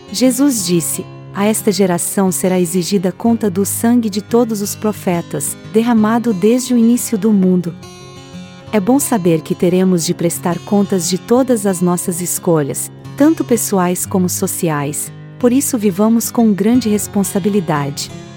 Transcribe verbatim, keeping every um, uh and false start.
Jesus disse: a esta geração será exigida conta do sangue de todos os profetas, derramado desde o início do mundo. É bom saber que teremos de prestar contas de todas as nossas escolhas, tanto pessoais como sociais, por isso vivamos com grande responsabilidade.